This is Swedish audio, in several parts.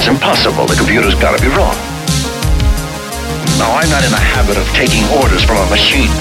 It's impossible. The computer's got to be wrong. Now, I'm not in the habit of taking orders from a machine.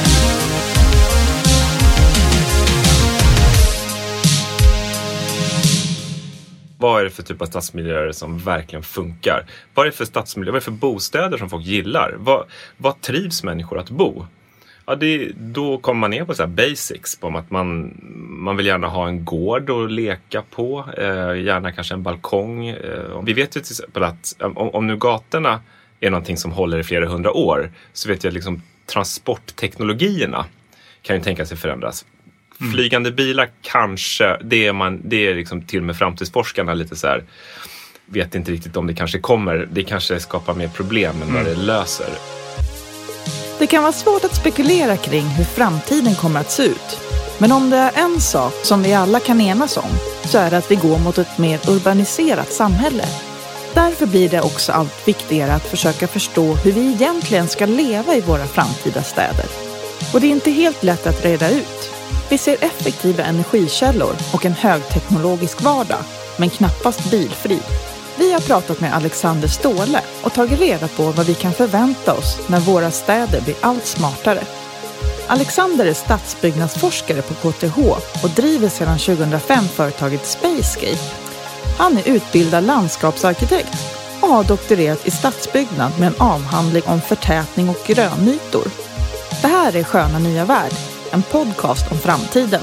Vad är det för typ av stadsmiljöer som verkligen funkar? Vad är det för stadsmiljöer? Vad är det för bostäder som folk gillar? Vad trivs människor att bo? Ja, då kommer man ner på så här basics. På att man vill gärna ha en gård att leka på. Gärna kanske en balkong. Vi vet ju till exempel att om nu gatorna är någonting som håller i flera hundra år, så vet jag liksom transportteknologierna kan ju tänka sig förändras. Flygande bilar kanske, det är liksom till och med framtidsforskarna lite så här, vet inte riktigt om det kanske kommer. Det kanske skapar mer problem än vad det löser. Det kan vara svårt att spekulera kring hur framtiden kommer att se ut. Men om det är en sak som vi alla kan enas om, så är det att vi går mot ett mer urbaniserat samhälle. Därför blir det också allt viktigare att försöka förstå hur vi egentligen ska leva i våra framtida städer. Och det är inte helt lätt att reda ut. Vi ser effektiva energikällor och en högteknologisk vardag, men knappast bilfri. Vi har pratat med Alexander Ståhle och tagit reda på vad vi kan förvänta oss när våra städer blir allt smartare. Alexander är stadsbyggnadsforskare på KTH och driver sedan 2005 företaget Spacescape. Han är utbildad landskapsarkitekt och har doktorerat i stadsbyggnad med en avhandling om förtätning och grönytor. Det här är Sköna nya värld, en podcast om framtiden.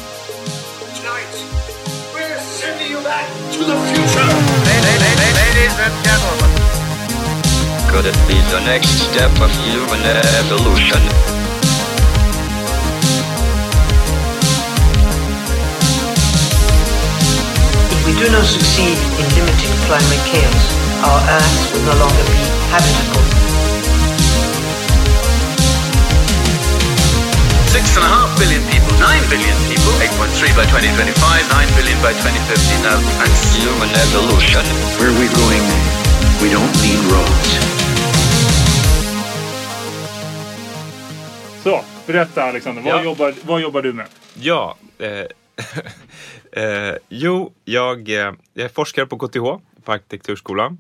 Ladies and gentlemen, could it be the next step of human evolution? If we do not succeed in limiting climate chaos, our Earth will no longer be habitable. 6.5 billion people, 9 billion people, 8.3 by 2025, 9 billion by 2050. Now, That's human evolution. Where are we going? We don't need roads. Så, berätta Alexander, vad jobbar du med? Ja, jag är forskare på KTH, på arkitekturskolan.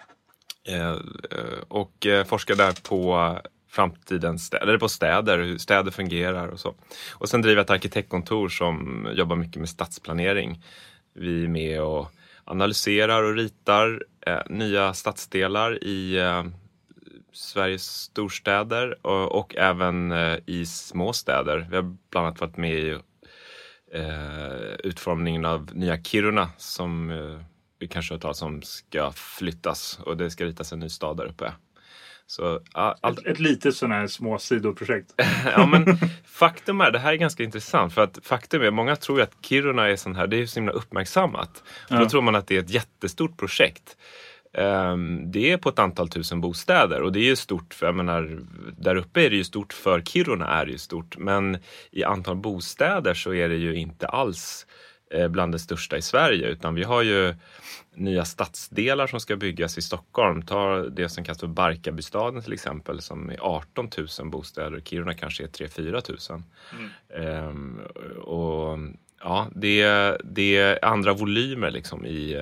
Och forskar där på framtidens städer, på städer, hur städer fungerar och så. Och sen driver jag ett arkitektkontor som jobbar mycket med stadsplanering. Vi är med och analyserar och ritar nya stadsdelar i Sveriges storstäder och även i små städer. Vi har bland annat varit med i utformningen av nya Kiruna som vi kanske har talat om ska flyttas, och det ska ritas en ny stad där uppe. Så, Ett litet sån här små sidoprojekt. Ja, men faktum är, det här är ganska intressant, för att faktum är, många tror att Kiruna är sån här, det är så himla uppmärksammat. Ja. Då tror man att det är ett jättestort projekt. Det är på ett antal tusen bostäder, och det är ju stort, för jag menar, där uppe är det ju stort, för Kiruna är det ju stort, men i antal bostäder så är det ju inte alls bland det största i Sverige, utan vi har ju nya stadsdelar som ska byggas i Stockholm. Ta det som kallas för Barkarbystaden till exempel, som är 18 000 bostäder. Kiruna kanske är 3-4 000. Och ja, det är andra volymer liksom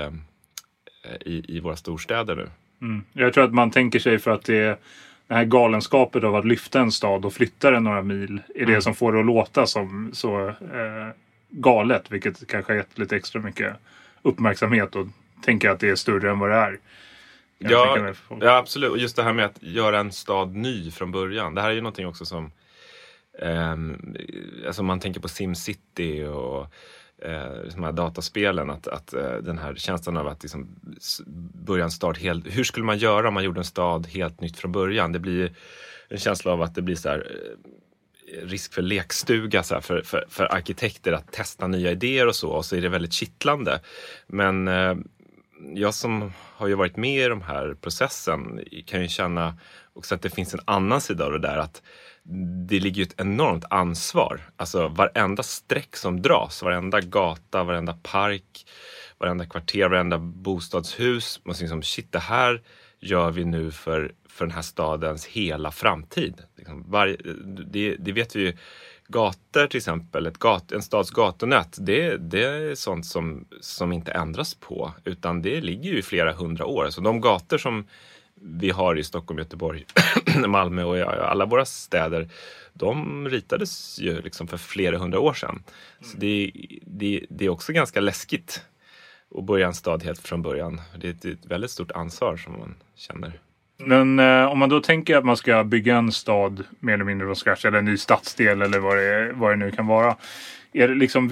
i våra storstäder nu. Jag tror att man tänker sig, för att det här galenskapet av att lyfta en stad och flytta den några mil är det som får det att låta som så galet, vilket kanske har gett lite extra mycket uppmärksamhet, och tänker att det är större än vad det är. Ja, absolut. Och just det här med att göra en stad ny från början. Det här är ju någonting också som alltså man tänker på SimCity och de här dataspelen, att den här känslan av att liksom börja en stad helt, hur skulle man göra om man gjorde en stad helt nytt från början? Det blir en känsla av att det blir så här risk för lekstuga så här, för arkitekter att testa nya idéer och så är det väldigt kittlande. Men jag som har ju varit med i de här processen kan ju känna också att det finns en annan sida av det där, att det ligger ju ett enormt ansvar. Alltså varenda streck som dras, varenda gata, varenda park, varenda kvarter, varenda bostadshus måste liksom, shit, det här gör vi nu för den här stadens hela framtid. Liksom det vet vi ju gator till exempel, en stads gatunät, det är sånt som inte ändras på, utan det ligger ju i flera 100 år. Så de gator som vi har i Stockholm, Göteborg, Malmö och alla våra städer, de ritades ju liksom för flera 100 år sedan. Så det är också ganska läskigt att börja en stad helt från början. Det är ett väldigt stort ansvar som man känner. Men om man då tänker att man ska bygga en stad mer eller mindre från scratch, eller en ny stadsdel eller vad det nu kan vara. Är det liksom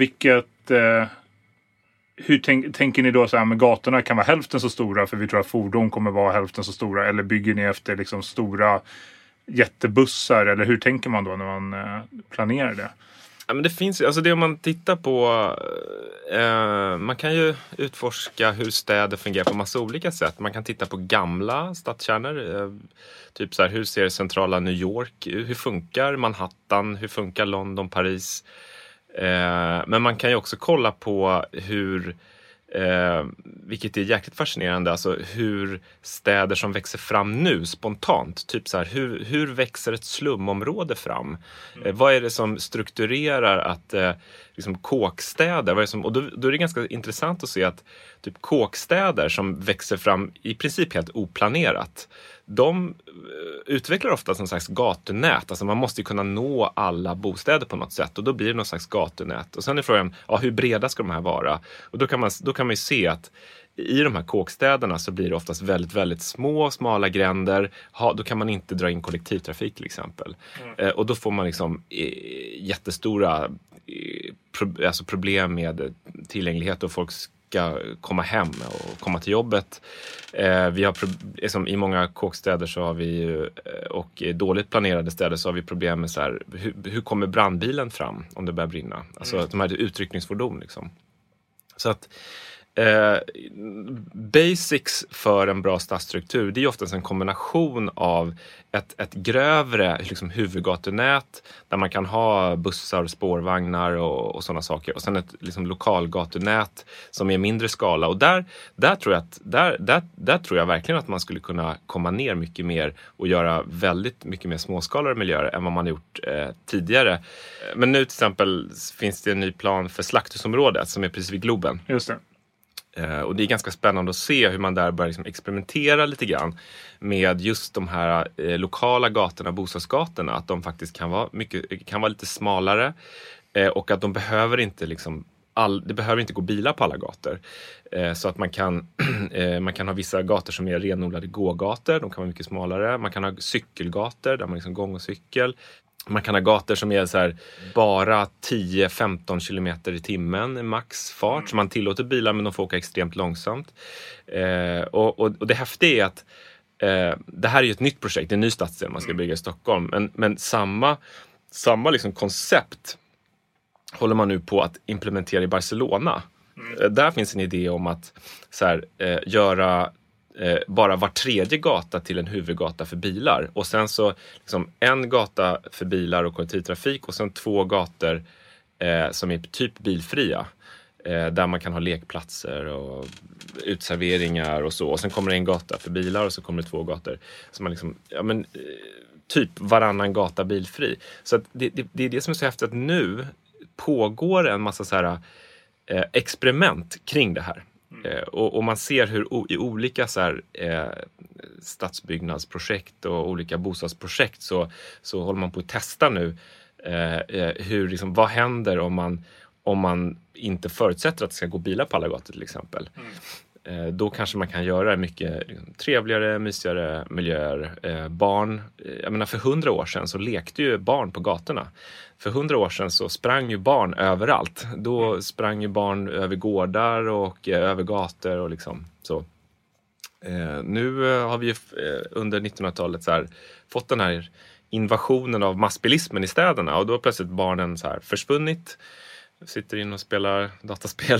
hur tänker ni då så här med gatorna kan vara hälften så stora för vi tror att fordon kommer vara hälften så stora, eller bygger ni efter liksom stora jättebussar, eller hur tänker man då när man planerar det? Ja, men det finns alltså det om man tittar på man kan ju utforska hur städer fungerar på massa olika sätt. Man kan titta på gamla stadskärnor, typ så här, hur ser centrala New York, hur funkar Manhattan, hur funkar London, Paris. Men man kan ju också kolla på hur vilket är jäkligt fascinerande, alltså hur städer som växer fram nu spontant, typ så här, hur växer ett slumområde fram? Vad är det som strukturerar att liksom kåkstäder, vad är det som, och då är det ganska intressant att se att typ kåkstäder som växer fram i princip helt oplanerat, de utvecklar ofta som slags gatunät. Alltså man måste ju kunna nå alla bostäder på något sätt, och då blir det någon slags gatunät. Och sen är frågan, hur breda ska de här vara? Och då kan man ju se att i de här kåkstäderna så blir det oftast väldigt, väldigt smala gränder. Då kan man inte dra in kollektivtrafik till exempel. Och då får man liksom jättestora problem med tillgänglighet, och folk ska komma hem och komma till jobbet. Vi har i många kåkstäder så har vi ju, och dåligt planerade städer så har vi problem med så här, hur kommer brandbilen fram om det börjar brinna? Alltså de här utryckningsfordon liksom. Så att basics för en bra stadsstruktur, det är oftast en kombination av ett grövre liksom huvudgatunät där man kan ha bussar, spårvagnar och sådana saker, och sen ett liksom lokalgatunät som är mindre skala, och där tror jag verkligen att man skulle kunna komma ner mycket mer och göra väldigt mycket mer småskalare miljöer än vad man gjort tidigare. Men nu till exempel finns det en ny plan för Slakthusområdet som är precis vid Globen. Just det. Och det är ganska spännande att se hur man där börjar liksom experimentera lite grann med just de här lokala gatorna, bostadsgatorna, att de faktiskt kan vara lite smalare, och att de behöver inte liksom det behöver inte gå bilar på alla gator. Så att man kan ha vissa gator som är renodlade gågator, de kan vara mycket smalare. Man kan ha cykelgator där man liksom gång och cykel. Man kan ha gator som är så här, bara 10-15 kilometer i timmen max fart. Så man tillåter bilar, men de får åka extremt långsamt. Och det häftiga är att det här är ju ett nytt projekt, en ny stadsdel man ska bygga i Stockholm. Men samma liksom koncept håller man nu på att implementera i Barcelona. Där finns en idé om att så här, göra bara var tredje gata till en huvudgata för bilar. Och sen så liksom en gata för bilar och kollektivtrafik, och sen 2 gator som är typ bilfria. Där man kan ha lekplatser och utserveringar och så. Och sen kommer det en gata för bilar och så kommer det 2 gator. Så man liksom, typ varannan gata bilfri. Så att det är det som är så häftigt, att nu pågår en massa så här experiment kring det här. Och man ser hur i olika så här, stadsbyggnadsprojekt och olika bostadsprojekt så håller man på att testa nu hur liksom, vad händer om man inte förutsätter att det ska gå bilar på alla gator till exempel. Då kanske man kan göra mycket liksom, trevligare, mysigare miljöer. Barn, jag menar för 100 år sedan så lekte ju barn på gatorna. För 100 år sedan så sprang ju barn överallt. Då sprang ju barn över gårdar och över gator och liksom så. Nu har vi ju under 1900-talet så här, fått den här invasionen av massbilismen i städerna, och då har plötsligt barnen så här försvunnit. Sitter in och spelar dataspel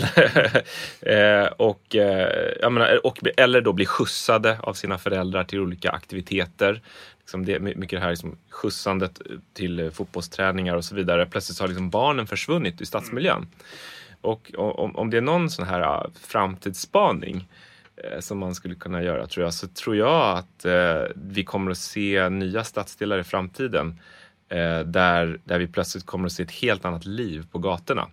eller då blir skjutsade av sina föräldrar till olika aktiviteter. Liksom det, mycket det här liksom, skjutsandet till fotbollsträningar och så vidare. Plötsligt har liksom barnen försvunnit i stadsmiljön. Och om det är någon sån här framtidsspaning som man skulle kunna göra, tror jag att vi kommer att se nya stadsdelar i framtiden Där vi plötsligt kommer att se ett helt annat liv på gatorna.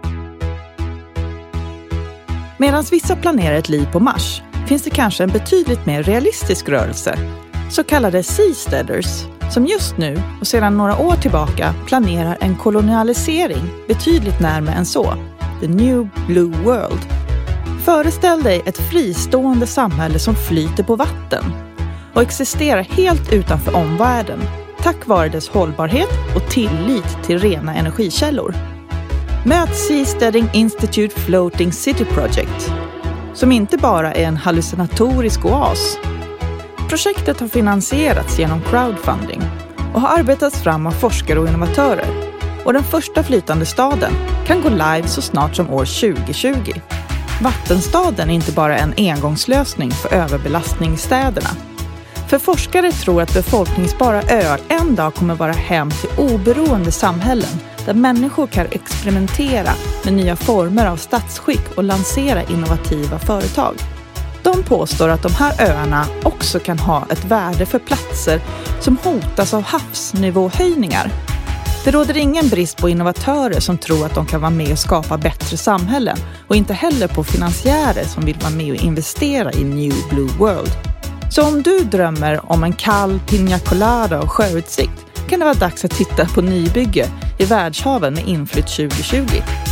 Medan vissa planerar ett liv på Mars finns det kanske en betydligt mer realistisk rörelse, så kallade seasteaders, som just nu och sedan några år tillbaka planerar en kolonialisering betydligt närmare än så, the New Blue World. Föreställ dig ett fristående samhälle som flyter på vatten och existerar helt utanför omvärlden tack vare dess hållbarhet och tillit till rena energikällor. Möt Seasteading Institute Floating City Project, som inte bara är en hallucinatorisk oas. Projektet har finansierats genom crowdfunding och har arbetats fram av forskare och innovatörer. Och den första flytande staden kan gå live så snart som år 2020. Vattenstaden är inte bara en engångslösning för överbelastning i städerna. För forskare tror att befolkningsbara öar en dag kommer vara hem till oberoende samhällen där människor kan experimentera med nya former av stadsskick och lansera innovativa företag. De påstår att de här öarna också kan ha ett värde för platser som hotas av havsnivåhöjningar. Det råder ingen brist på innovatörer som tror att de kan vara med och skapa bättre samhällen och inte heller på finansiärer som vill vara med och investera i New Blue World. Så om du drömmer om en kall piña colada och sjöutsikt kan det vara dags att titta på nybygge i världshaven med inflytt 2020.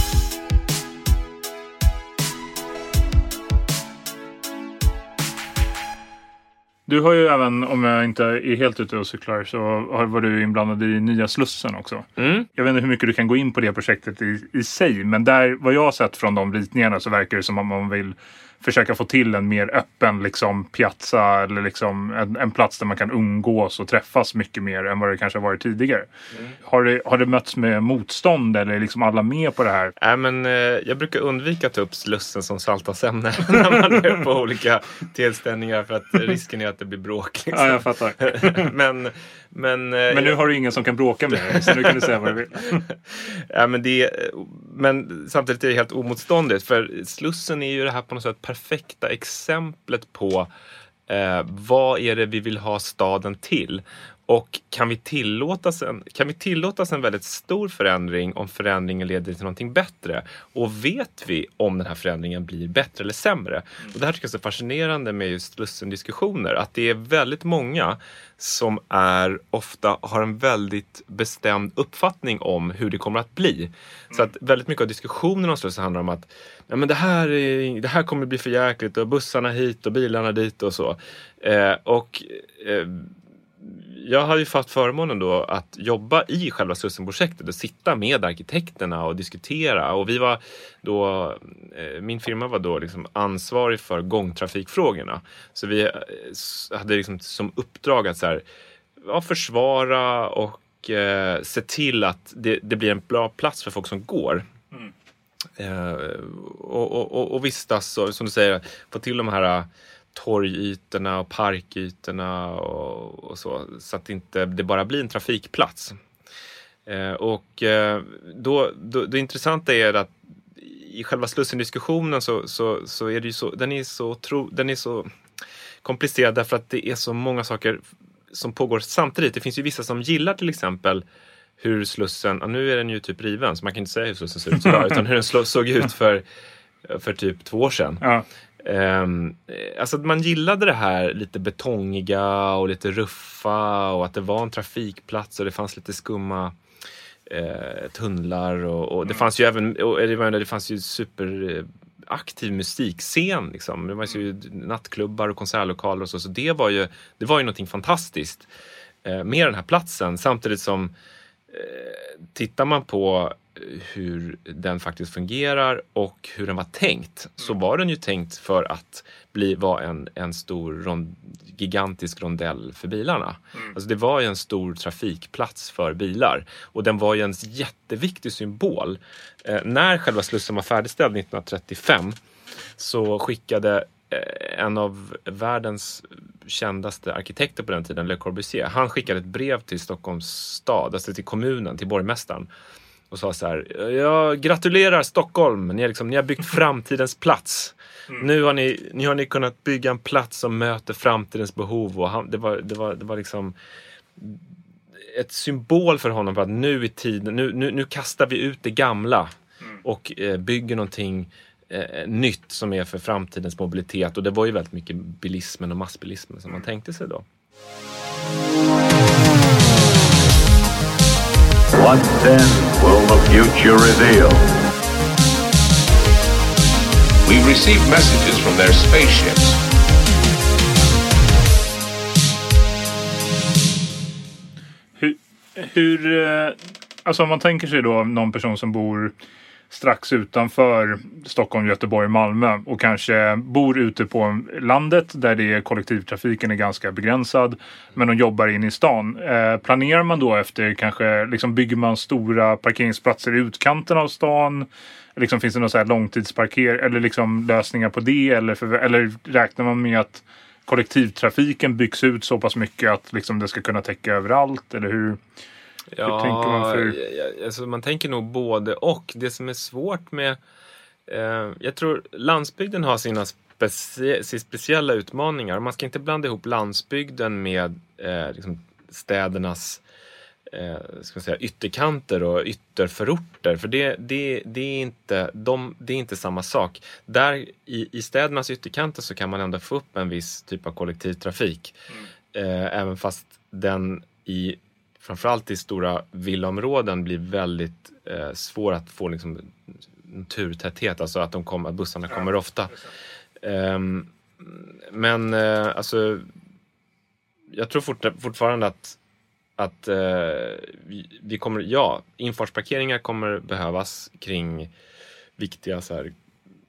Du har ju även, om jag inte är helt ute och cyklar, så var du inblandad i nya Slussen också. Jag vet inte hur mycket du kan gå in på det projektet i sig, men där, vad jag har sett från de ritningarna, så verkar det som om man vill försöka få till en mer öppen liksom piazza, eller liksom en plats där man kan umgås och träffas mycket mer än vad det kanske har varit tidigare. Har det mötts med motstånd, eller är liksom alla med på det här? Men jag brukar undvika att ta upp Slussen som saltasämne när man är på olika tillställningar, för att risken är att det blir bråk. Liksom. Ja, jag fattar. Men nu har du ingen som kan bråka med dig, så nu kan du säga vad du vill. Men samtidigt är det helt omotståndigt, för Slussen är ju det här på något sätt perfekta exemplet på vad är det vi vill ha staden till. Och kan vi tillåtas en väldigt stor förändring om förändringen leder till någonting bättre? Och vet vi om den här förändringen blir bättre eller sämre? Och det här tycker jag är så fascinerande med just Slussen-diskussioner. Att det är väldigt många som ofta har en väldigt bestämd uppfattning om hur det kommer att bli. Så att väldigt mycket av diskussionen om Slussen handlar om att men det här kommer bli för jäkligt, och bussarna hit och bilarna dit och så. Jag har ju fått förmånen då att jobba i själva Slussen-projektet och sitta med arkitekterna och diskutera. Och vi var då, min firma var då liksom ansvarig för gångtrafikfrågorna. Så vi hade liksom som uppdrag att försvara och se till att det blir en bra plats för folk som går. Och vistas, och som du säger, få till de här torgytorna och parkytorna och så att inte det bara blir en trafikplats. Det intressanta är att i själva Slussen-diskussionen så är det ju så, den är så komplicerad, därför att det är så många saker som pågår samtidigt. Det finns ju vissa som gillar till exempel hur Slussen, nu är den ju typ riven, så man kan inte säga hur Slussen ser ut idag, utan hur den såg ut för typ 2 år sedan. Ja. Alltså man gillade det här lite betongiga och lite ruffa, och att det var en trafikplats och det fanns lite skumma tunnlar och det fanns ju även, det fanns ju superaktiv musikscen liksom. Det var ju nattklubbar och konsertlokaler och så det var ju någonting fantastiskt med den här platsen, samtidigt som tittar man på hur den faktiskt fungerar och hur den var tänkt, så var den ju tänkt för att vara en stor gigantisk rondell för bilarna. Alltså det var ju en stor trafikplats för bilar, och den var ju en jätteviktig symbol. När själva Slussen var färdigställd 1935 så skickade en av världens kändaste arkitekter på den tiden, Le Corbusier, han skickade ett brev till Stockholms stad, alltså till kommunen, till borgmästaren, och sa så här: jag gratulerar Stockholm, ni har byggt framtidens plats. Nu har ni kunnat bygga en plats som möter framtidens behov. Och det var liksom ett symbol för honom på att nu i tiden, nu kastar vi ut det gamla och bygger någonting nytt som är för framtidens mobilitet. Och det var ju väldigt mycket bilismen och massbilismen som man tänkte sig då. What then will the future reveal? We've received messages from their spaceships. Alltså om man tänker sig då någon person som bor strax utanför Stockholm, Göteborg, Malmö och kanske bor ute på landet där kollektivtrafiken är ganska begränsad, men de jobbar in i stan. Planerar man då efter kanske, liksom bygger man stora parkeringsplatser i utkanten av stan? Liksom, finns det någon så här långtidsparker eller liksom lösningar på det? Eller räknar man med att kollektivtrafiken byggs ut så pass mycket att liksom det ska kunna täcka överallt? Eller hur tänker man alltså man tänker nog både och. Det som är svårt med jag tror landsbygden har sina speciella utmaningar. Man ska inte blanda ihop landsbygden med liksom städernas ska man säga, ytterkanter och ytterförorter, för det är inte samma sak. Där i städernas ytterkanter så kan man ändå få upp en viss typ av kollektivtrafik. Även fast den framförallt i stora villaområden blir väldigt svår att få liksom turtäthet, alltså att bussarna kommer ofta. Men alltså jag tror fortfarande att vi kommer, infartsparkeringar kommer behövas kring viktiga så här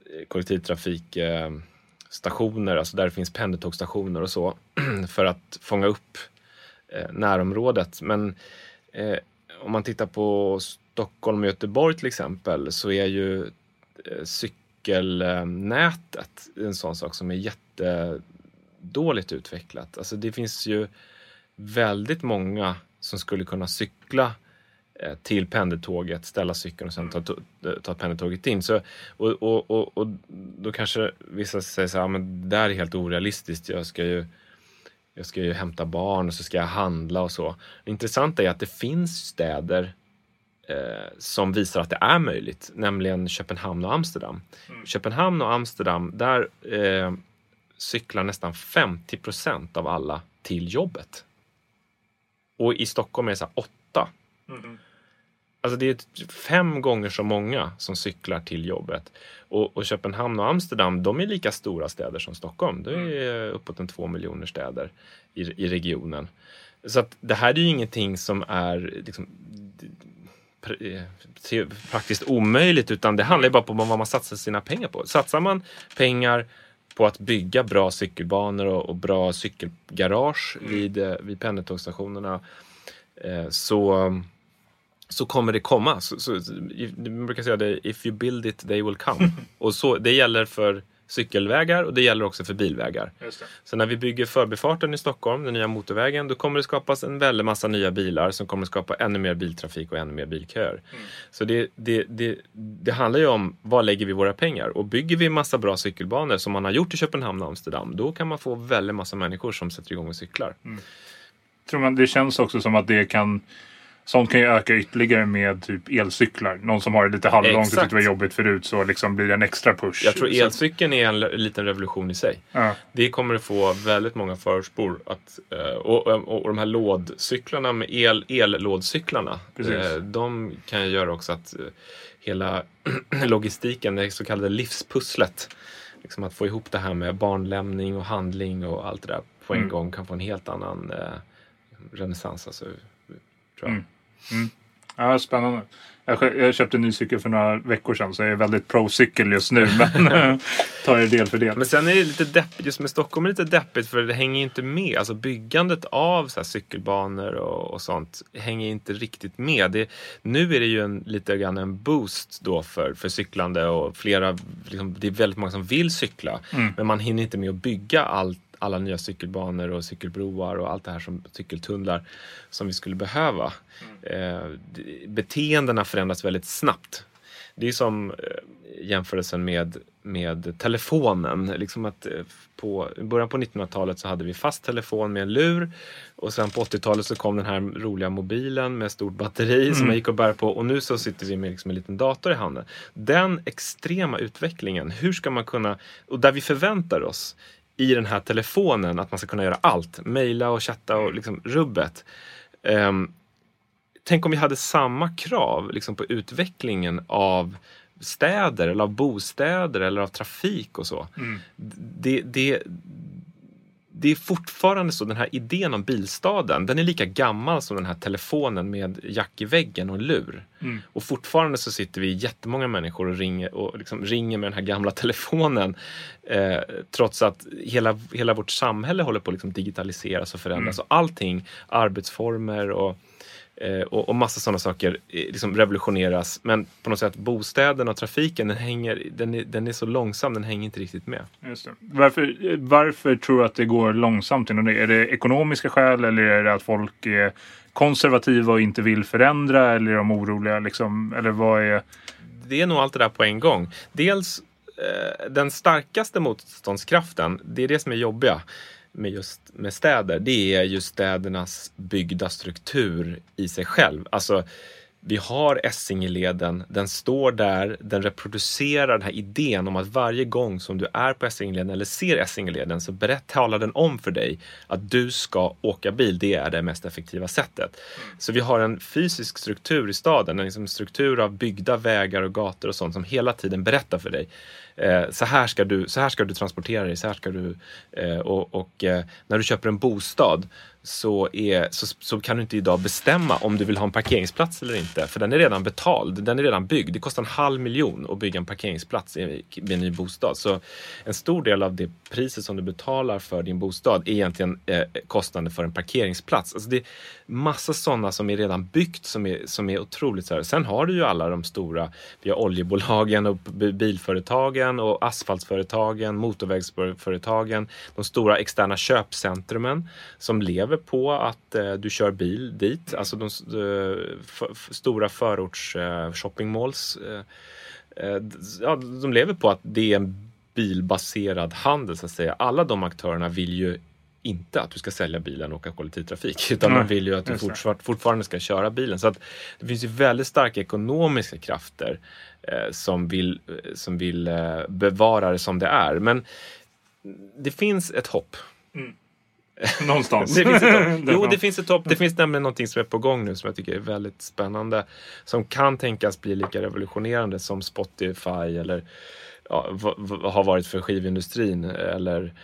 kollektivtrafikstationer, alltså där det finns pendeltågstationer och så, för att fånga upp närområdet. Men om man tittar på Stockholm och Göteborg till exempel, så är ju cykelnätet en sån sak som är jättedåligt utvecklat. Alltså det finns ju väldigt många som skulle kunna cykla till pendeltåget, ställa cykeln och sen ta pendeltåget in. Så, och då kanske vissa säger så här, men det där är helt orealistiskt. Jag ska ju hämta barn och så ska jag handla och så. Det intressanta är att det finns städer som visar att det är möjligt, nämligen Köpenhamn och Amsterdam. Köpenhamn och Amsterdam, där cyklar nästan 50% av alla till jobbet. Och i Stockholm är det så här 8. Alltså det är 5 gånger så många som cyklar till jobbet. Och Köpenhamn och Amsterdam, de är lika stora städer som Stockholm. Det är uppåt 2 miljoner städer i regionen. Så att det här är ju ingenting som är liksom praktiskt omöjligt, utan det handlar ju bara om vad man satsar sina pengar på. Satsar man pengar på att bygga bra cykelbanor och bra cykelgarage vid pendeltågsstationerna, så kommer det komma. Så man brukar säga det, if you build it, they will come. Och så, det gäller för cykelvägar och det gäller också för bilvägar. Just det. Så när vi bygger förbifarten i Stockholm, den nya motorvägen, då kommer det skapas en väldigt massa nya bilar som kommer skapa ännu mer biltrafik och ännu mer bilköer. Så det handlar ju om, vad lägger vi våra pengar? Och bygger vi en massa bra cykelbanor som man har gjort i Köpenhamn och Amsterdam, då kan man få väldigt massa människor som sätter igång och cyklar. Tror man, det känns också som att sånt kan ju öka ytterligare med typ elcyklar. Någon som har det lite halvlångt och tyckte det var jobbbbigt förut, så liksom blir det en extra push. Jag tror elcykeln är en liten revolution i sig. Ja. Det kommer att få väldigt många förspår. Och de här lådcyklarna med ellådcyklarna, de kan ju göra också att hela logistiken, det så kallade livspusslet, liksom att få ihop det här med barnlämning och handling och allt det där på en gång, kan få en helt annan renässans, alltså. Ja, spännande. Jag köpte en ny cykel för några veckor sedan, så jag är väldigt pro-cykel just nu, men tar jag del för det. Men sen är det lite deppigt, just med Stockholm är det lite deppigt, för det hänger inte med. Alltså byggandet av så här cykelbanor och sånt hänger inte riktigt med. Nu är det ju lite grann en boost då för cyklande, och flera, liksom, det är väldigt många som vill cykla, men man hinner inte med att bygga alla nya cykelbanor och cykelbroar och allt det här som cykeltunnlar som vi skulle behöva. Beteendena förändras väldigt snabbt. Det är som jämförelsen med telefonen. Liksom att i början på 1900-talet så hade vi fast telefon med en lur. Och sen på 80-talet så kom den här roliga mobilen med stort batteri som man gick och bär på. Och nu så sitter vi med liksom en liten dator i handen. Den extrema utvecklingen, hur ska man kunna... Och där vi förväntar oss i den här telefonen att man ska kunna göra allt. Mejla och chatta och liksom rubbet. Tänk om vi hade samma krav liksom på utvecklingen av städer eller av bostäder eller av trafik och så. Det är fortfarande så, den här idén om bilstaden, den är lika gammal som den här telefonen med jack i väggen och en lur. Och fortfarande så sitter vi jättemånga människor och ringer med den här gamla telefonen trots att hela vårt samhälle håller på att liksom digitaliseras och förändras och allting, arbetsformer och massa sådana saker liksom revolutioneras, men på något sätt bostäderna och trafiken den är så långsam, den hänger inte riktigt med. Just det. Varför tror du att det går långsamt inom det? Är det ekonomiska skäl eller är det att folk är konservativa och inte vill förändra, eller är de oroliga liksom, eller vad är... Det är nog allt det där på en gång. Dels den starkaste motståndskraften, det är det som är jobbiga med städer, det är ju städernas byggda struktur i sig själv. Alltså, vi har Essingeleden, den står där, den reproducerar den här idén om att varje gång som du är på Essingeleden eller ser Essingeleden så talar den om för dig att du ska åka bil, det är det mest effektiva sättet. Så vi har en fysisk struktur i staden, en liksom struktur av byggda vägar och gator och sånt som hela tiden berättar för dig. Så här ska du transportera dig, så här ska du när du köper en bostad så kan du inte idag bestämma om du vill ha en parkeringsplats eller inte, för den är redan betald, den är redan byggd. Det kostar 500 000 att bygga en parkeringsplats i en ny bostad. Så en stor del av det priset som du betalar för din bostad är egentligen kostnaden för en parkeringsplats. Alltså det är massa sådana som är redan byggt som är otroligt så här. Sen har du ju alla de stora, vi har oljebolagen och bilföretagen och asfaltföretagen, motorvägsföretagen, de stora externa köpcentrumen som lever på att du kör bil dit. Alltså de stora förorts shoppingmalls. De lever på att det är en bilbaserad handel så att säga. Alla de aktörerna vill ju inte att du ska sälja bilen och åka kollektivtrafik, utan de vill ju att du fortfarande ska köra bilen. Så att det finns ju väldigt starka ekonomiska krafter som vill bevara det som det är. Men det finns ett hopp. Någonstans. Det finns ett hopp. Det finns nämligen någonting som är på gång nu som jag tycker är väldigt spännande, som kan tänkas bli lika revolutionerande som Spotify eller har varit för skivindustrin eller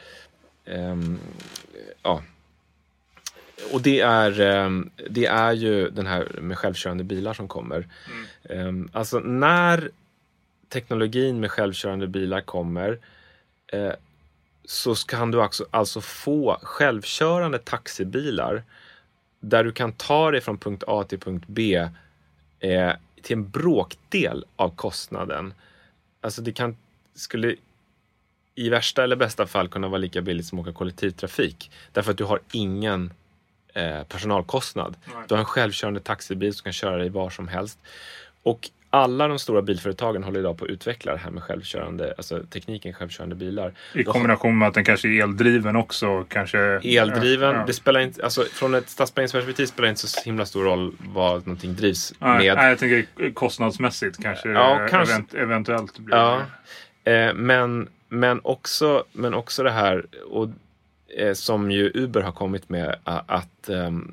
och det är ju den här med självkörande bilar som kommer. Alltså när teknologin med självkörande bilar kommer så kan du alltså få självkörande taxibilar där du kan ta dig från punkt A till punkt B till en bråkdel av kostnaden. Alltså det skulle i värsta eller bästa fall kunna vara lika billigt som att åka kollektivtrafik. Därför att du har ingen personalkostnad. Du har en självkörande taxibil som kan köra dig var som helst. Och alla de stora bilföretagen håller idag på att utveckla det här med självkörande, alltså tekniken självkörande bilar. I kombination med att den kanske är eldriven också. Kanske, eldriven, det spelar inte, alltså från ett stadsplaneringsperspektiv spelar det inte så himla stor roll vad någonting drivs med. Nej, jag tänker kostnadsmässigt kanske, eventuellt blir det. Men också det här och som ju Uber har kommit med att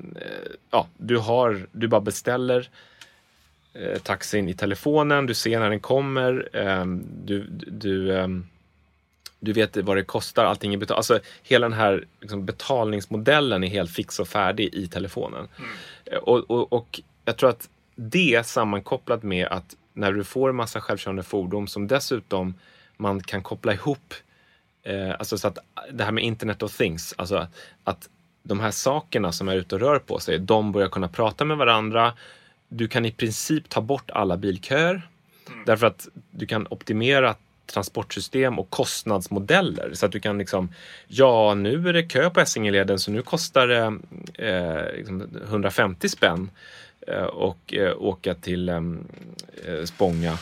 du bara beställer taxin i telefonen, du ser när den kommer, du vet vad det kostar, allting är betalt. Alltså hela den här liksom, betalningsmodellen är helt fix och färdig i telefonen. Och jag tror att det sammankopplat med att när du får en massa självkörande fordon som dessutom man kan koppla ihop alltså så att det här med Internet of Things, alltså att de här sakerna som är ute och rör på sig, de börjar kunna prata med varandra. Du kan i princip ta bort alla bilköer därför att du kan optimera transportsystem och kostnadsmodeller. Så att du kan liksom, nu är det kö på Essingeleden så nu kostar det 150 spänn och åka till Spånga.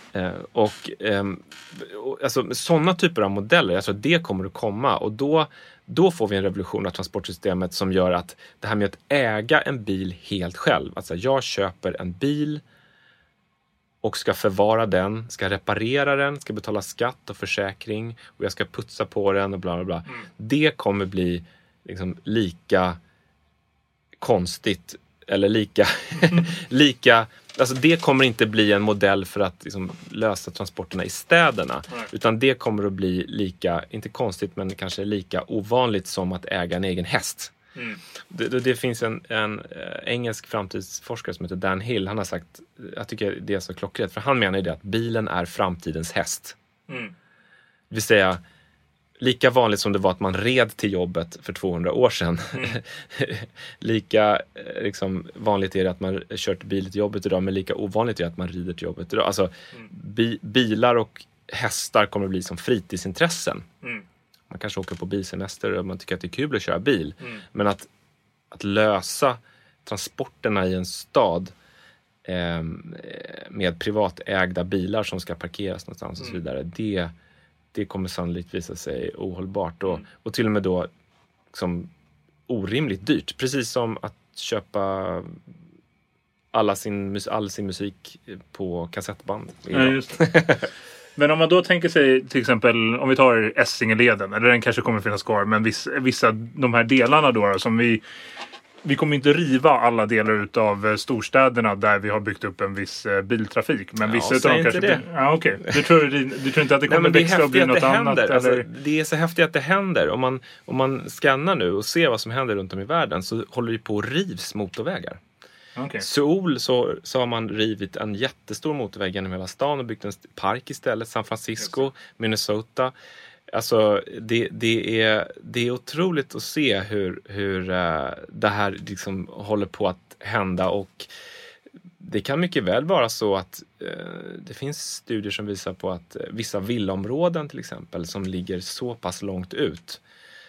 Alltså sådana typer av modeller, alltså det kommer att komma, och då får vi en revolution av transportsystemet som gör att det här med att äga en bil helt själv, alltså jag köper en bil och ska förvara den, ska reparera den, ska betala skatt och försäkring och jag ska putsa på den och bla bla bla. Det kommer bli liksom lika konstigt eller lika alltså det kommer inte bli en modell för att liksom lösa transporterna i städerna. Utan det kommer att bli lika, inte konstigt men kanske lika ovanligt som att äga en egen häst. Det finns en engelsk framtidsforskare som heter Dan Hill. Han har sagt, jag tycker det är så klockrent, för han menar ju det att bilen är framtidens häst. Det vill säga, lika vanligt som det var att man red till jobbet för 200 år sedan. Lika liksom, vanligt är det att man kört bil till jobbet idag, men lika ovanligt är det att man rider till jobbet idag. Alltså, bilar och hästar kommer att bli som fritidsintressen. Man kanske åker på bilsemester och man tycker att det är kul att köra bil. Men att lösa transporterna i en stad med privatägda bilar som ska parkeras någonstans och så vidare, det kommer sannolikt visa sig ohållbart och till och med då liksom orimligt dyrt. Precis som att köpa all sin musik på kassettband. Ja, just det. Men om man då tänker sig till exempel, om vi tar Essingeleden, eller den kanske kommer finnas kvar, men vissa de här delarna då som vi kommer inte riva alla delar utav storstäderna där vi har byggt upp en viss biltrafik. Men vissa utav dem kanske... Det. Ja, okej. Du tror inte att det kommer växa och bli något annat? Alltså, det är så häftigt att det händer. Om man scannar nu och ser vad som händer runt om i världen så håller det på att rivs motorvägar. Okay. Seoul så har man rivit en jättestor motorväg genom hela stan och byggt en park istället. San Francisco, Minnesota. Alltså det är otroligt att se hur det här liksom håller på att hända, och det kan mycket väl vara så att det finns studier som visar på att vissa villaområden till exempel som ligger så pass långt ut,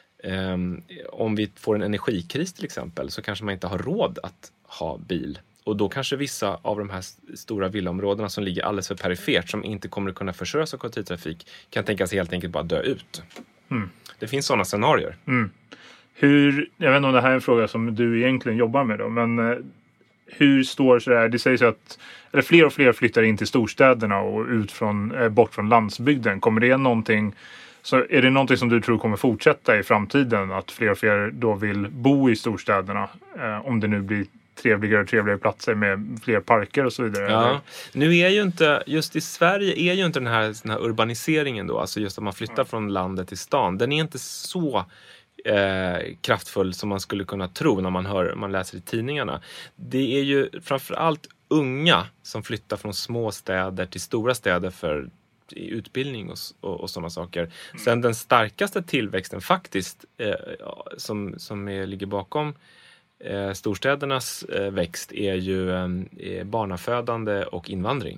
om vi får en energikris till exempel, så kanske man inte har råd att ha bil. Och då kanske vissa av de här stora villaområdena som ligger alldeles för perifert, som inte kommer att kunna försörjas av kollektivtrafik, kan tänkas helt enkelt bara dö ut. Det finns sådana scenarier. Jag vet inte om det här är en fråga som du egentligen jobbar med då, men hur står så där, det sägs att fler och fler flyttar in till storstäderna och bort från landsbygden. Kommer det någonting, så är det någonting som du tror kommer fortsätta i framtiden, att fler och fler då vill bo i storstäderna, om det nu blir trevligare och trevligare platser med fler parker och så vidare? Ja. Nu är ju inte, just i Sverige är ju inte den här urbaniseringen då, alltså just att man flyttar från landet till stan, den är inte så kraftfull som man skulle kunna tro när man läser i tidningarna. Det är ju framförallt unga som flyttar från små städer till stora städer för utbildning och sådana saker. Sen den starkaste tillväxten faktiskt som ligger bakom storstädernas växt är ju barnafödande och invandring.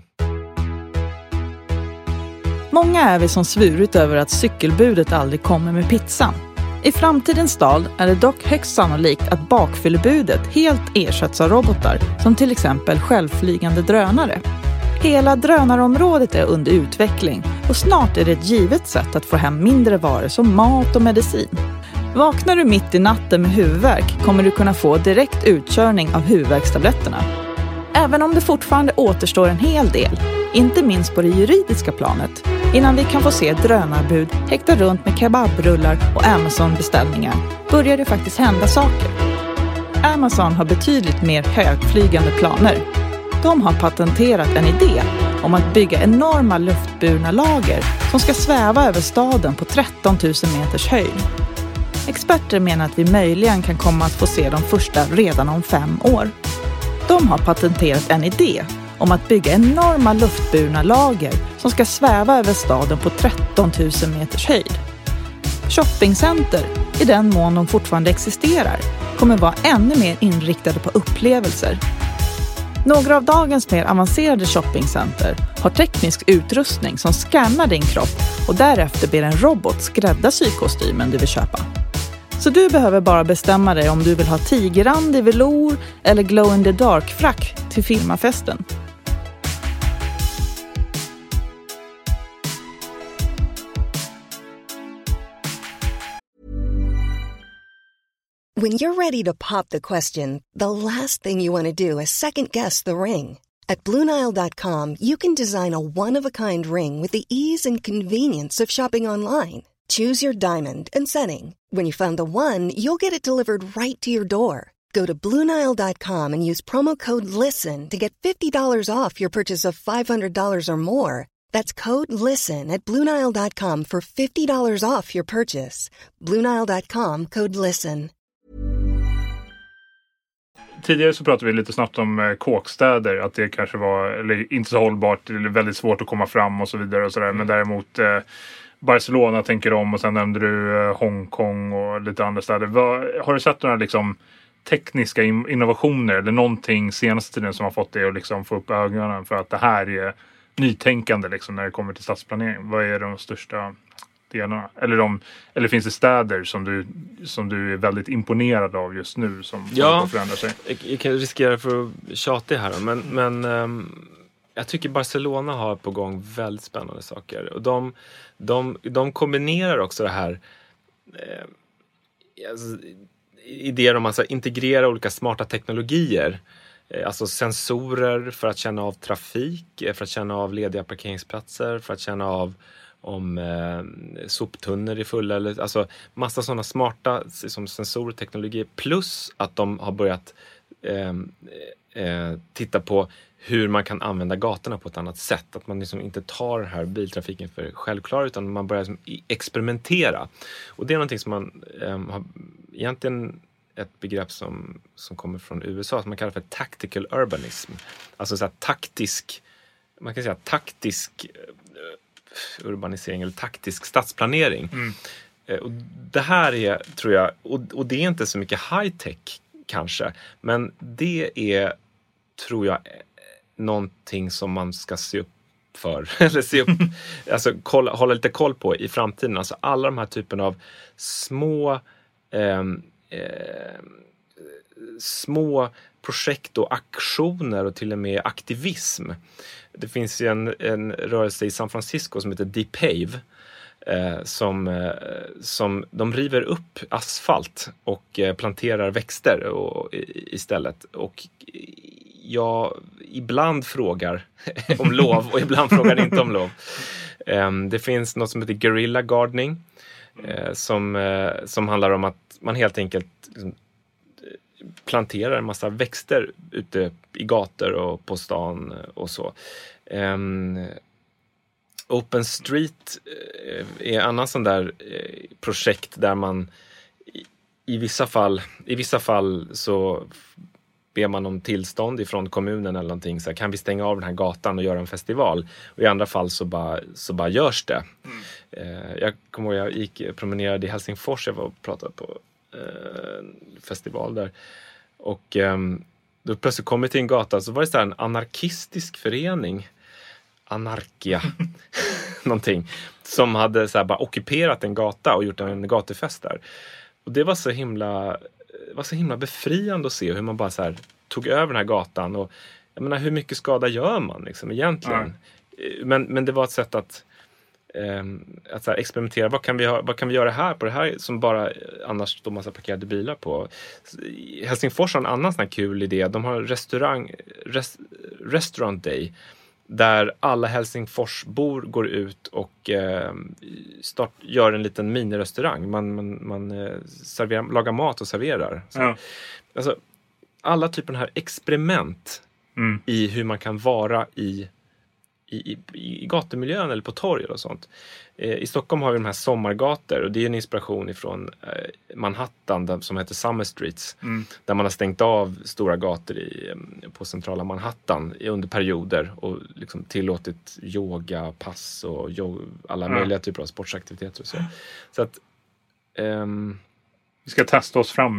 Många är vi som svurit över att cykelbudet aldrig kommer med pizzan. I framtidens stad är det dock högst sannolikt att bakfyllebudet helt ersätts av robotar, som till exempel självflygande drönare. Hela drönarområdet är under utveckling och snart är det ett givet sätt att få hem mindre varor som mat och medicin. Vaknar du mitt i natten med huvudvärk kommer du kunna få direkt utkörning av huvudvärkstabletterna. Även om det fortfarande återstår en hel del, inte minst på det juridiska planet, innan vi kan få se drönarbud häkta runt med kebabrullar och Amazon-beställningar, börjar det faktiskt hända saker. Amazon har betydligt mer högflygande planer. De har patenterat en idé om att bygga enorma luftburna lager som ska sväva över staden på 13 000 meters höjd. Experter menar att vi möjligen kan komma att få se de första redan om 5 år. De har patenterat en idé om att bygga enorma luftburna lager som ska sväva över staden på 13 000 meters höjd. Shoppingcenter, i den mån de fortfarande existerar, kommer vara ännu mer inriktade på upplevelser. Några av dagens mer avancerade shoppingcenter har teknisk utrustning som skannar din kropp och därefter ber en robot skräddarsy kostymen du vill köpa. Så du behöver bara bestämma dig om du vill ha tigerrand i velour eller glow-in-the-dark-frack till firmafesten. When you're ready to pop the question, the last thing you want to do is second-guess the ring. At BlueNile.com, you can design a one-of-a-kind ring with the ease and convenience of shopping online. Choose your diamond and setting. When you find the one, you'll get it delivered right to your door. Go to BlueNile.com and use promo code LISTEN to get $50 off your purchase of $500 or more. That's code LISTEN at BlueNile.com for $50 off your purchase. BlueNile.com, code LISTEN. Tidigare så pratade vi lite snabbt om kåkstäder. Att det kanske var eller inte så hållbart eller väldigt svårt att komma fram och så vidare. Och så där. Men däremot Barcelona tänker om och sen nämnde du Hongkong och lite andra städer. Har du sett några liksom tekniska innovationer eller någonting senaste tiden som har fått dig att liksom få upp ögonen för att det här är nytänkande liksom när det kommer till stadsplanering? Vad är de största delarna? Eller finns det städer som du är väldigt imponerad av just nu som förändrar sig? Jag kan riskera för att tjata här men jag tycker Barcelona har på gång väldigt spännande saker. Och de kombinerar också det här idéer om att integrera olika smarta teknologier. Alltså sensorer för att känna av trafik, för att känna av lediga parkeringsplatser, för att känna av om soptunnor är fulla. Alltså massa sådana smarta som sensorteknologier. Plus att de har börjat titta på hur man kan använda gatorna på ett annat sätt. Att man liksom inte tar den här biltrafiken för självklar utan man börjar liksom experimentera. Och det är någonting som man har egentligen ett begrepp som kommer från USA som man kallar för tactical urbanism. Alltså så här man kan säga taktisk urbanisering eller taktisk stadsplanering. Och det här är, tror jag, och det är inte så mycket high-tech kanske, men det är, tror jag, någonting som man ska se upp för eller se upp, alltså hålla lite koll på i framtiden. Alltså alla de här typen av små projekt och aktioner och till och med aktivism. Det finns ju en rörelse i San Francisco som heter Depave som de river upp asfalt och planterar växter istället. Och jag ibland frågar om lov och ibland frågar inte om lov. Det finns något som heter guerrilla gardening som handlar om att man helt enkelt liksom planterar en massa växter ute i gator och på stan och så. Open Street är en annan sån där projekt där man i vissa fall så ber man om tillstånd ifrån kommunen eller någonting. Så här, kan vi stänga av den här gatan och göra en festival? Och i andra fall så bara görs det. Jag kommer ihåg, jag promenerade i Helsingfors. Jag var och pratade på festival där. Och då plötsligt kom vi till en gata. Så var det så här en anarkistisk förening. Anarkia. Någonting. Som hade så här bara ockuperat en gata och gjort en gatufest där. Och det var så himla befriande att se hur man bara så här tog över den här gatan. Och jag menar, hur mycket skada gör man liksom egentligen? Men det var ett sätt att så här experimentera. Vad kan vi göra här på det här som bara annars står massa parkerade bilar på? Helsingfors har en annan sån här kul idé. De har restaurant day där alla Helsingforsbor går ut och gör en liten minirestaurang. Man lagar mat och serverar. Så, alltså, alla typer av här experiment i hur man kan vara i gatumiljön eller på torg och sånt. I Stockholm har vi de här sommargator och det är en inspiration ifrån Manhattan som heter Summer Streets. Där man har stängt av stora gator på centrala Manhattan under perioder och liksom tillåtit yoga, pass och alla möjliga typer av sportsaktiviteter och så. Så att vi ska testa oss fram mer.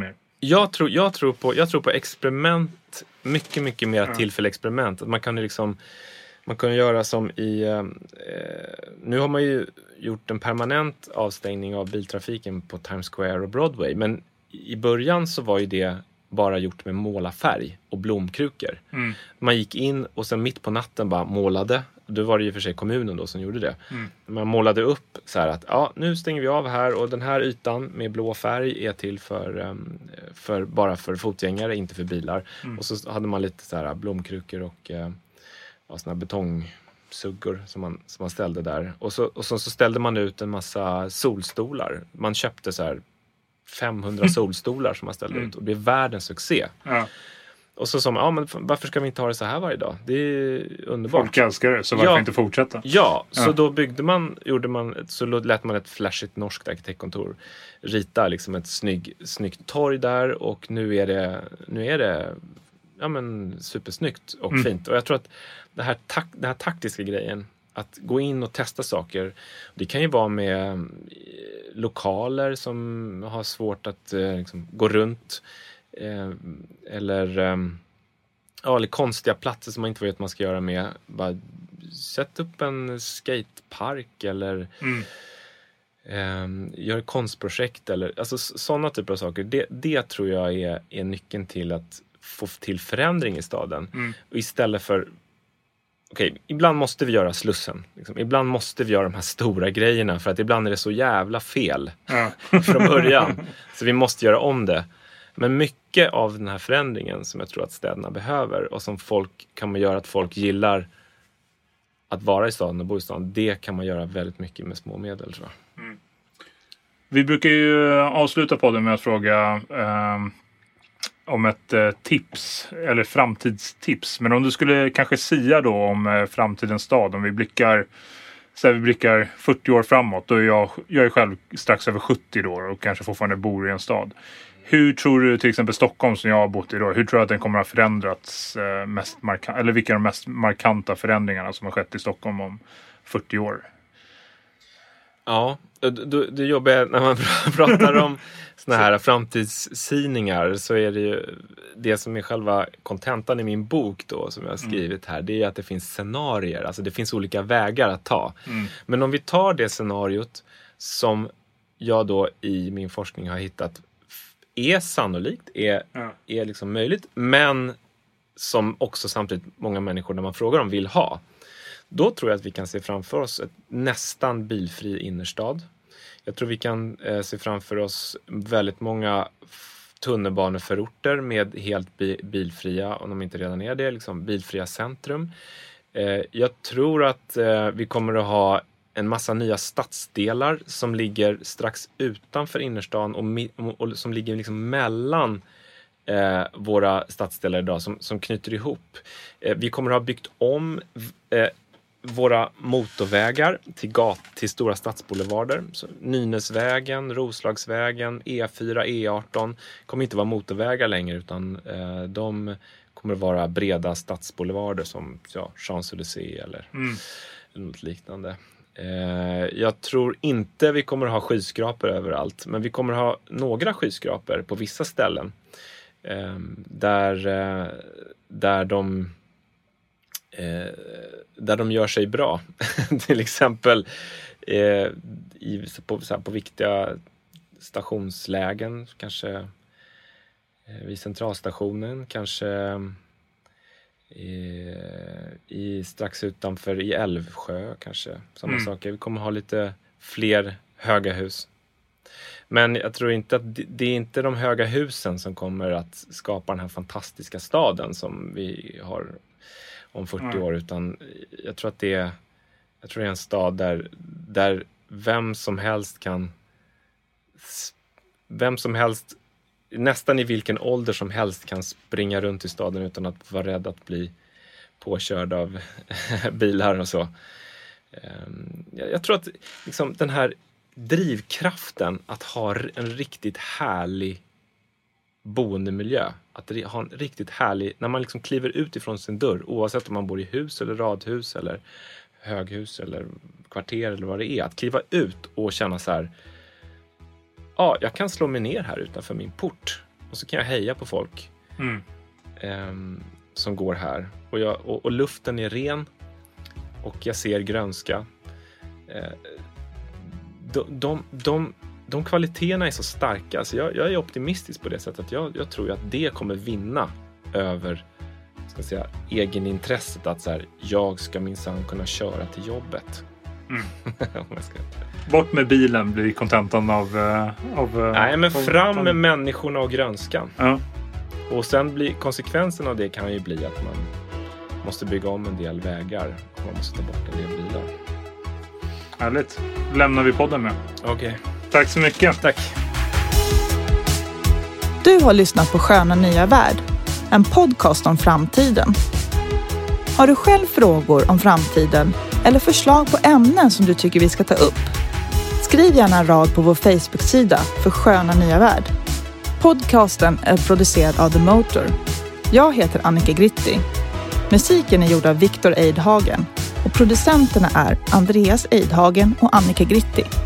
Jag tror på experiment, mycket mer tillfälliga experiment. Att man kan ju liksom, man kan göra som nu har man ju gjort en permanent avstängning av biltrafiken på Times Square och Broadway. Men i början så var ju det bara gjort med målarfärg och blomkrukor. Man gick in och sen mitt på natten bara målade. Då var det ju för sig kommunen då som gjorde det. Man målade upp så här att nu stänger vi av här och den här ytan med blå färg är till bara för fotgängare, inte för bilar. Och så hade man lite så här blomkrukor och såna betongsuggor som man ställde där. Och så ställde man ut en massa solstolar. Man köpte så här 500 solstolar som man ställde ut och det blev världens succé. Ja. Och så som, men varför ska vi inte ha det så här varje dag? Det är underbart. Folk älskar det, så varför inte fortsätta? Ja, så då så lät man ett flashigt norskt arkitektkontor rita liksom ett snyggt torg där och nu är det supersnyggt och fint. Och jag tror att den här taktiska grejen, att gå in och testa saker, det kan ju vara med lokaler som har svårt att liksom gå runt eller konstiga platser som man inte vet vad man ska göra med. Bara sätt upp en skatepark eller gör konstprojekt eller alltså sådana typer av saker. Det tror jag är nyckeln till att få till förändring i staden. Och istället för ibland måste vi göra Slussen. Liksom. Ibland måste vi göra de här stora grejerna för att ibland är det så jävla fel från början. Så vi måste göra om det. Men mycket av den här förändringen som jag tror att städerna behöver och som kan man göra att folk gillar att vara i staden och bo i staden, det kan man göra väldigt mycket med små medel, tror jag. Vi brukar ju avsluta podden med att fråga om ett tips eller framtidstips. Men om du skulle kanske sia då om framtidens stad, om vi blickar 40 år framåt, då jag är själv strax över 70 då och kanske fortfarande bor i en stad. Hur tror du till exempel Stockholm som jag har bott i då, hur tror du att den kommer att ha förändrats eller vilka är de mest markanta förändringarna som har skett i Stockholm om 40 år? Ja, det jobbiga när man pratar om såna här framtidssyningar, så är det ju det som är själva kontentan i min bok då som jag har skrivit här, det är att det finns scenarier, alltså det finns olika vägar att ta. Men om vi tar det scenariot som jag då i min forskning har hittat är sannolikt, är liksom möjligt, men som också samtidigt många människor när man frågar dem vill ha. Då tror jag att vi kan se framför oss ett nästan bilfri innerstad. Jag tror vi kan se framför oss väldigt många tunnelbaneförorter med helt bilfria, om de inte redan är det, liksom bilfria centrum. Jag tror att vi kommer att ha en massa nya stadsdelar som ligger strax utanför innerstan och som ligger liksom mellan våra stadsdelar idag som knyter ihop. Vi kommer att ha byggt om våra motorvägar till stora stadsboulevarder. Så Nynäsvägen, Roslagsvägen, E4, E18 kommer inte vara motorvägar längre, utan de kommer vara breda stadsboulevarder som Champs-Élysées eller något liknande. Jag tror inte vi kommer ha skyskrapor överallt, men vi kommer ha några skyskrapor på vissa ställen där de gör sig bra. Till exempel på viktiga stationslägen, kanske vid centralstationen, kanske strax utanför i Älvsjö, kanske samma saker. Vi kommer ha lite fler höga hus. Men jag tror inte att det är inte de höga husen som kommer att skapa den här fantastiska staden som vi har om 40 år, utan jag tror att det är en stad där vem som helst nästan i vilken ålder som helst kan springa runt i staden utan att vara rädd att bli påkörd av bilar och så. Jag tror att liksom den här drivkraften att ha en riktigt härlig boendemiljö, att ha en riktigt härlig, när man liksom kliver ut ifrån sin dörr, oavsett om man bor i hus eller radhus eller höghus eller kvarter eller vad det är, att kliva ut och känna så här: jag kan slå mig ner här utanför min port Och så kan jag heja på folk som går här. Och luften är ren. Och jag ser grönska. De kvaliteterna är så starka. Så jag är optimistisk på det sättet. Jag tror att det kommer vinna över, ska jag säga, egenintresset. Att så här, jag ska minsann kunna köra till jobbet. Bort med bilen blir kontentan av nej, men fram med människorna och grönskan. Ja. Och sen blir konsekvensen av det kan ju bli att man måste bygga om en del vägar. Och man måste ta bort en del bilar. Härligt. Lämnar vi podden med. Okej. Tack så mycket. Tack. Du har lyssnat på Sköna Nya Värld, en podcast om framtiden. Har du själv frågor om framtiden eller förslag på ämnen som du tycker vi ska ta upp? Skriv gärna en rad på vår Facebook-sida för Sköna Nya Värld. Podcasten är producerad av The Motor. Jag heter Annika Gritti. Musiken är gjord av Viktor Eidhagen och producenterna är Andreas Eidhagen och Annika Gritti.